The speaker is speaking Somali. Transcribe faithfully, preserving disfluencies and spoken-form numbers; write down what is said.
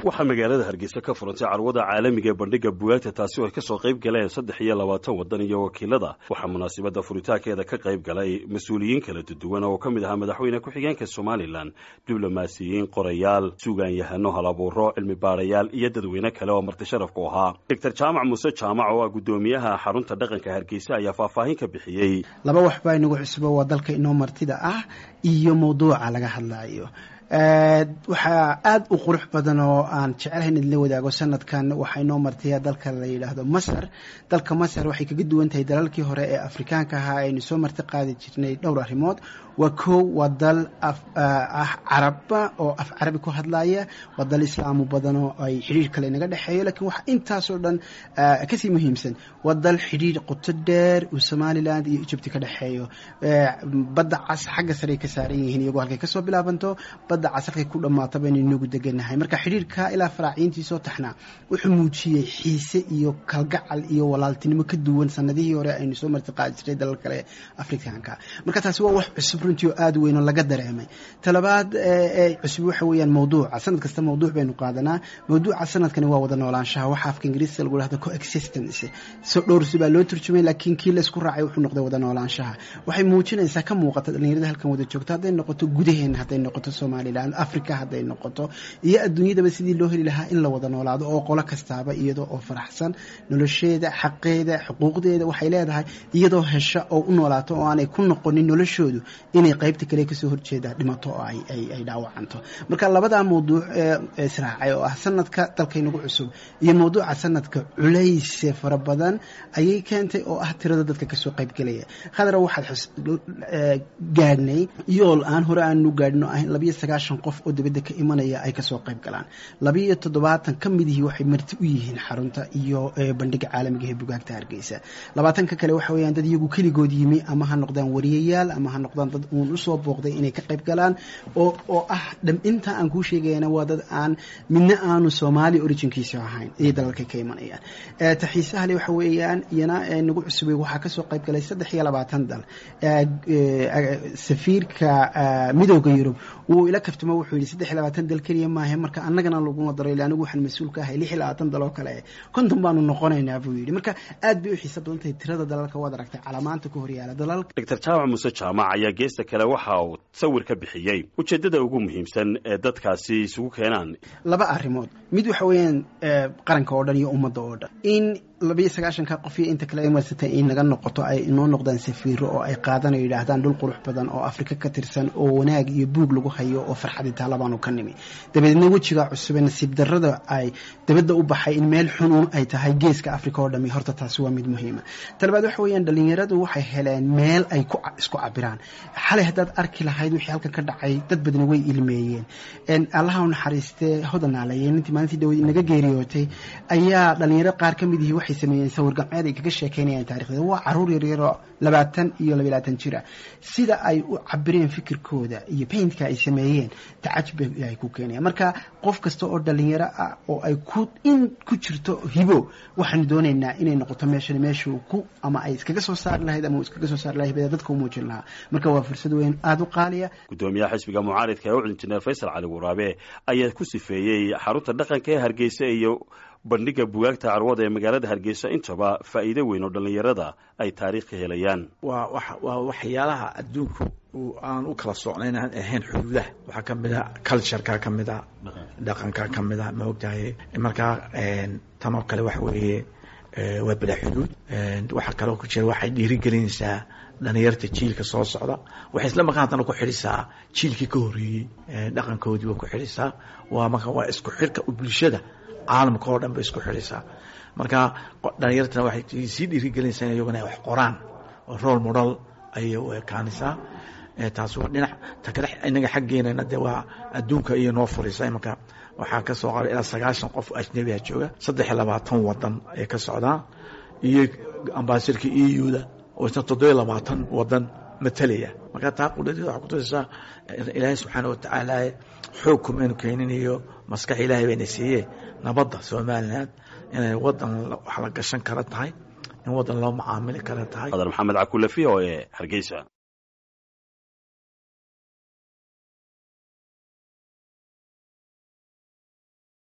waxaa magaalada Hargeysa ka furantay carwada caalamiga ee bandhiga buugaagta taasi oo ay ka soo qayb galeen saddex iyo labaatan wadan iyo wakiilada. waxaa munaasabada furitaankeeda ka qayb galay mas'uuliyiin kala duwan oo kamid ah madaxweyne ku-xigeenka Soomaaliland, diblomaasiyiin, qorayaal, suugaanyahano, halabuuro, cilmi baarayaal iyo dadweyne kale oo marti sharaf ku ahaa. Doctor Jaamac Muuse Jaamac oo ah gudoomiyaha xarunta dhaqanka Hargeysa ayaa faahfaahin ka bixiyay. laba wax baa inagu cusub waa dalka inoo martida ah iyo mawduuca laga hadlayo. waxaa aad u qurux badan oo aan jecelahay in la wadaago sanadkan waxay noo martay dalka la yiraahdo Masar. dalka Masar waxay kaga duwan tahay dalalkii hore ee Afrikaanka ahaa aynu soo marti qaadi jirnay dhowr arrimood. waa koow waa dal ah Caraba oo af Carabi ku hadlaya, waa dal Islaamu badan oo ay xiriir kale inaga dhaxeeyo, laakiin waxa intaas oo dhan ka sii muhiimsan waa dal xiriir qoto dheer oo Somaliland iyo Egypt ka dhaxeeyo. badda cas xagga sare ka saaran yihiin iyagoo halkay ka soo bilaabanto badda casarkay ku dhamaataba inay nagu deganahay. marka xiriirka ilaa faraaciintii soo taxnaa wuxuu muujiyay xiise iyo kalgacal iyo walaaltinimo ka duwan sanadihii hore aynu soo marti qaadi jirnay dalal kale Afrikaanka. marka taasi waa wax cusub runtii oo aad weyn oo laga dareemay. talabaad ee cusub waxa weeyaan mawduuca. sanad kasta mawduuc baynu qaadanaa. mawduuca sanadkani waa wada noolaanshaha. waxa afka Ingiriisiga lagu yiraahdo coexistence. soo dhowr si baa loo turjumay, laakiin kii la isku raacay wuxuu noqday wada noolaanshaha. waxay muujinaysaa ka muuqata dhalinyarada halkan wada joogta, hadday noqoto gudaheena, hadday noqoto Soomaaliland, Afrika hadday noqoto, iyo adduunyadaba sidii loo heli lahaa in la wada noolaado oo qolo kastaaba iyadoo oo faraxsan nolosheeda, xaqeeda, xuquuqdeeda waxay leedahay iyadoo hesha oo u noolaato oo aanay ku noqonin noloshoodu inay qaybta kale ka soo horjeeda dhimato oo ay ay ay dhaawacanto. marka labada mawduuc ee israacay oo ah sanadka dalkaynagu cusub iyo mawduuca sanadka culays fara badan ayay keentay oo ah tirada dadka ka soo qayb galaya. khadra waxaad gaadhnay yool aan hore aan u gaadhno ah laba iyo sagaashan qof oo dibadda ka imanaya ay ka soo qayb galaan. laba iyo toddobaatan ka mid yihiin waxay marti u yihiin xarunta iyo bandhiga caalamiga ee buugaagta Hargeysa. labaatan ka kale waxa weeyaan dad iyagu kaligood yimi ama ha noqdaan wariyayaal ama ha noqdaan dad uun u soo booqday inay ka qayb galaan oo oo ah inta aan ku sheegayna waa dad aan midna aanu Soomaali originkiisa ahayn ee dalalka ka imanayaan. ee taxiisaha le waxa weeyaan iyana nagu cusubay waxa ka soo qayb galay saddex iyo labaatan dal. safiirka midowga Yurub uu ila kaftamo wuxuu yiri saddex iyo labaatan dal kaliya ma aha, marka annagana lagu madaray ilaa anigu waxaan mas'uul ka ahay lix iyo labaatan dal oo kale konton baanu noqonaynaa buu yiri. marka aad bay u xiiso badan tahay tirada dalalka wada aragtay calaamaanta ku horyaala dalalka. Doctor Jaamac Muuse Jaamac ayaa geesta kale waxa uu sawir ka bixiyay ujeedada ugu muhiimsan ee dadkaasi isugu keenaan. laba arrimood. mid waxa weeyaan qaranka oo dhan iyo ummadda oo dhan in laba iyo sagaashan ka qof inta kale ay marsatay in naga noqoto ay inoo noqdaan safiiro oo ay qaadan ay yiraahdaan dhul qurux badan oo Afrika ka tirsan oo wanaag iyo buug lagu hayo oo farxad inta labaanu ka nimi. dabadeedna wajiga cusub ee nasiib darrada ay dabadda u baxay in meel xun ay tahay geeska Afrika oo dhan horta taasi waa mid muhiim ah. talabaad waxa weeyaan dhalinyaradu waxay heleen meel ay ku isku cabiraan. xalay haddaad arki lahayd wixii halkan ka dhacay dad badan way ilmeeyeen. in Allah u naxariistay hodanaaleeyeen intii maalintii dhow inaga geeriyootay ayaa dhalinyaro qaar ka mid yihiin sameeyeen sawir gacmeed ay kaga sheekeynayaan taariikhda. waa caruur yar yar oo labaatan iyo laba iyo labaatan jir ah. sida ay u cabireen fikirkooda iyo paintka ay sameeyeen tacajub ay ku keenayaan. marka qof kasta oo dhalinyaro ah oo ay ku in ku jirto hibo waxaan doonaynaa inay noqoto meesha meesha ku ama ay iskaga soo saar lahayd ama iskaga soo saar lahayd dadka u muujin lahaa. marka waa fursad weyn aad u qaaliya. gudoomiyaha xisbiga mucaaridka ee Injineer Faysal Cali Waraabe ayaa ku sifeeyay xarunta dhaqanka ee Hargeysa iyo bandhiga buugaagta carwada ee magaalada Hargeysa intaba faa'iido weyn oo dhalinyarada ay taariikh ka helayaan. waa waa waxyaalaha adduunku aan u kala socnayn aan ahayn xuduudaha. waxa kamid ah culture-ka kamid ah, dhaqanka kamid ah, ma ogtahay. marka tan oo kale wax weeye waa bila xuduud. waxa kale oo ku jira waxay dhiirigelinaysaa dhalinyarta jiilka soo socda. waxay isla markaana ku xirisaa jiilkii ka horeeyay dhaqankoodii waa ku xirisaa. waa marka waa isku xirka bulshada caalamka oo dhan bay isku xirisaa. marka dhalinyartana waxay sii dhiirigelinaysaa iyaguna wax qoraan oo role model ayay u ekaanaysaa. taas waa dhinac ta kale inaga xaggeena de waa adduunka iyo noo furisa. marka waxaa ka soo qaray ilaa sagaashan qof ajnabi ah jooga, saddex iyo labaatan wadan ay ka socdaan iyo ambassadorka E U-da oo isna toddoba iyo labaatan wadan matalaya. marka taa qudradii waxa ku tusaysaa Ilaahay subxaanahu wa tacaala xukum inuu keeninayo maskax Ilaahay bayna siiyay nabadda Soomaaliland inay wadan wax la gashan kara tahay, in wadan loo macaamili kara tahay. Maxamed Cakulle v O A Hargeysa.